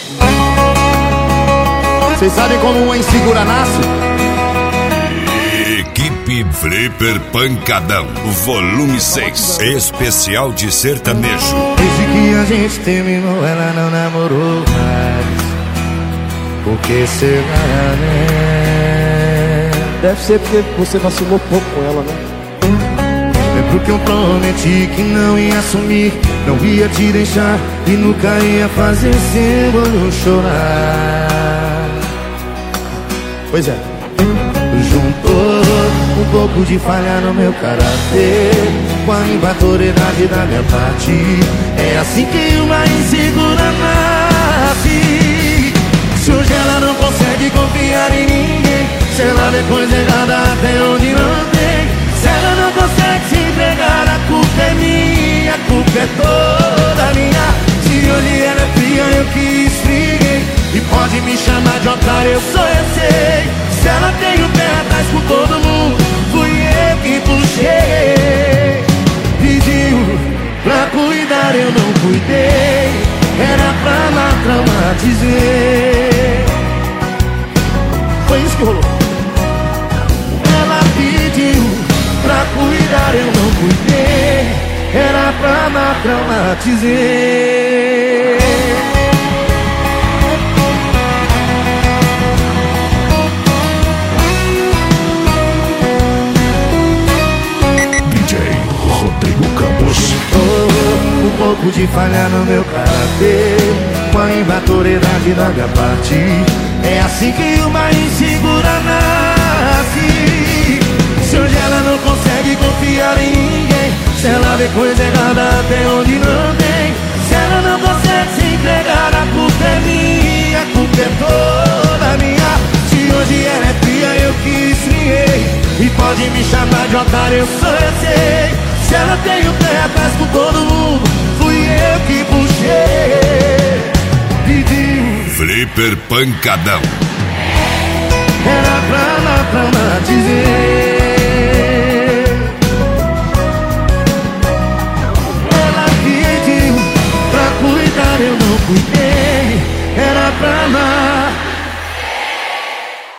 Vocês sabem como uma insegura nasce? Equipe Flipper Pancadão, volume 6, especial de sertanejo. Desde que a gente terminou, ela não namorou mais. Por que será, né? Deve ser porque você vacilou pouco com ela, né? Lembro que eu prometi que não ia sumir, não ia te deixar e nunca ia fazer seu olho chorar. Pois é. Juntou um pouco de falha no meu caráter com a imaturidade da minha parte. É assim que uma insegura nasce. Se hoje ela não consegue confiar em ninguém, se ela vê coisa errada até onde não tem, se ela não consegue se entregar, a culpa é minha, a culpa é toda minha. Se hoje ela é fria, eu que esfriei, e pode me chamar de otário, eu só eu sei. Se ela tem o pé atrás com todo mundo, fui eu que puxei. Pediu pra cuidar, eu não cuidei, era pra lá traumatizei. Foi isso que rolou. Ela pediu pra cuidar, eu não cuidei, era pra lá traumatizei. Um pouco de falha no meu caráter com a imaturidade da minha parte. É assim que uma insegura nasce. Se hoje ela não consegue confiar em ninguém, se ela vê coisa errada até onde não tem, se ela não consegue se entregar, a culpa é minha, a culpa é toda minha. Se hoje ela é fria, eu que esfriei, e pode me chamar de otário, eu só eu sei. Se ela tem o pé atrás com todo mundo, fui eu que puxei. Pediu Flipper Pancadão. Era pra lá traumatizei. Ela pediu pra cuidar, eu não cuidei.